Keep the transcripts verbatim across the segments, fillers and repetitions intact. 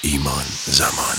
İman Zaman.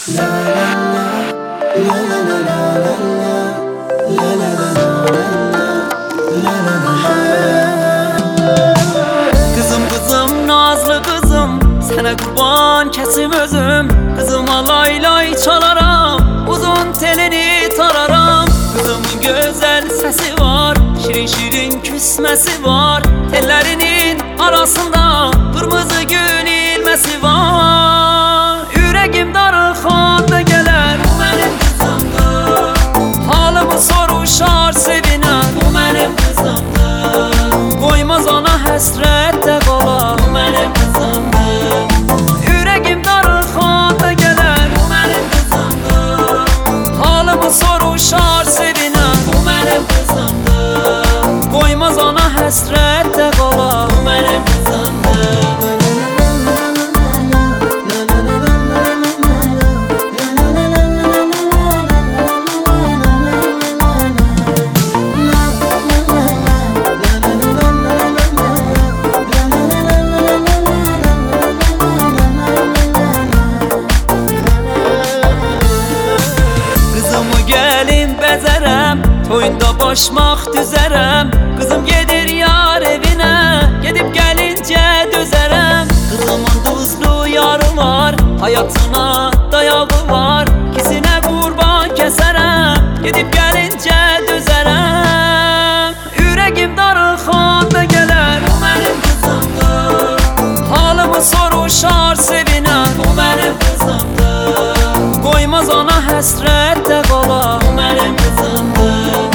Kızım kızım nazlı kızım, sana kurban kesim özüm. Kızıma lay lay çalaram, uzun telini tararam. Kızımın güzel sesi var, şirin şirin küsmesi var. Tellerinin arasında kırmızı gül ilmesi var. Yüreğim darıxanda gelir, bu benim kızımdır. Halımı soruşar sevinen, bu benim kızımdır. Koymaz ona həsrətdə qalar, bu mənim qızımdır. Yüreğim darıxanda gələr, bu mənim qızımdır. Halımı soruşar sevinən, bu mənim qızımdır. Koymaz ona həsrətdə qalar, bu mənim qızımdır. Toyunda başmaq düzərəm, qızım gedir yar evinə, gedib gəlincə dözərəm. Qızımın duzlu yarı var, hayatına dayağı var, kisinə qurban kəsərəm, gedib gəlincə dözərəm. Yüreğim darıxanda gələr, bu mənim qızımdır. Halımı soruşar sevinən, bu mənim qızımdır. Qoymaz ona həsrətdə qalar, bu mənim qızımdır.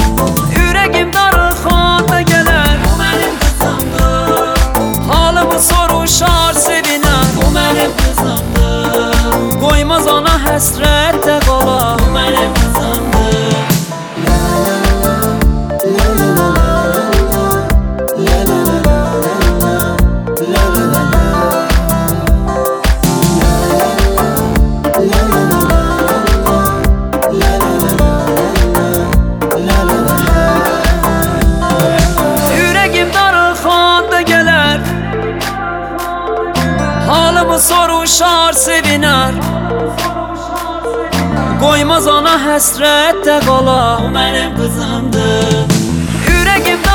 Soruşar sevinen, bu mənim qızımdır. Qoymaz ona həsrətdə qalar, bu mənim qızımdır. Yüreğim darıxanda gələr, halımı soruşar seviner. Koymaz ona həsrətdə qalar, bu mənim qızımdır. Yüreğim